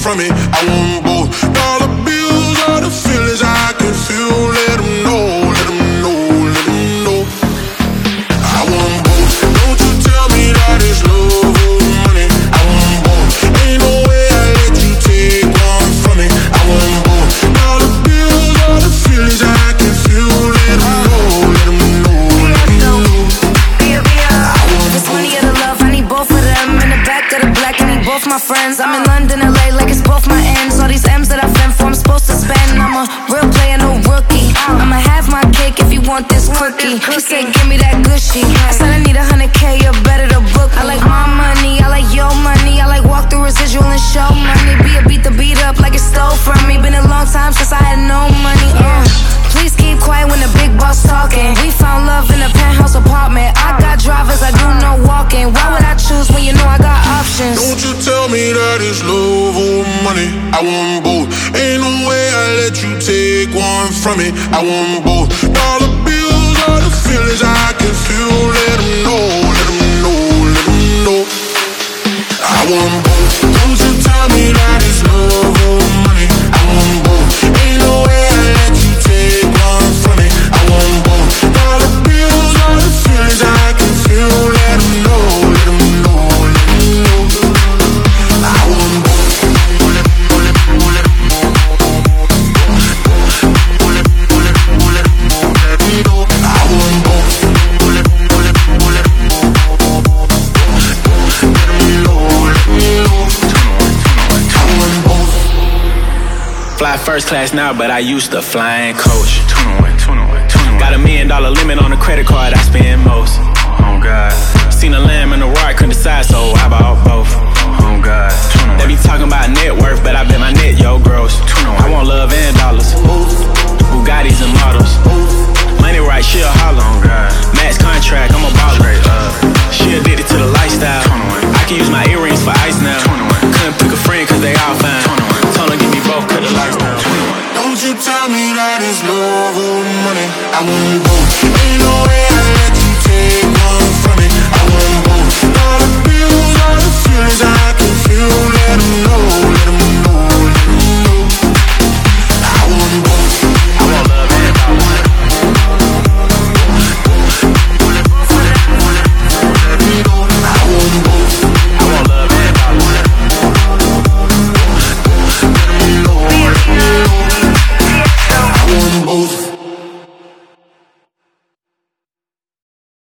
from it. I want both. Dollar bills are the feelings I can feel. Let them know, let them know, let them know. I want both. Don't you tell me that it's love or money. I want both. Ain't no way I let you take one from me. I want both. Dollar bills are the feelings I can feel. Let them know, let them know, let them know. This money or the love, I need both of them. In the back of the black, I need both my friends. I'm in London, LA, like it's both my ends. All these M's that I fend for, I'm supposed to spend. I'm a real player, no rookie. I'ma have my cake if you want this cookie. He said, give me that gushy. I said I need 100K, you're better to book. I like my money, I like your money. I like walk through residual and show money. Be a beat the beat up like it stole from me. Been a long time since I had no money. Please keep quiet when the big boss talking. We found love in a penthouse apartment. I got drivers, I do no walking. Why would I choose when you know I got options? Don't you tell me that it's love or money. I want both. Ain't no way I let you take one from me. I want both. Dollar bills are the feelings I can feel. Let them know, let them know, let them know. I want both. Don't you tell me that it's love or money. I want both. Ain't no way I let you take one from me. I want both. Dollar bills are the feelings I can feel. Let them know, let them know, let them know. I want both. Fly first class now, but I used to fly in coach. Got $1 million limit on the credit card, I spend most. Oh God. Seen a lamb and a rock, couldn't decide, so I bought both. Oh God. They be talking about net worth, but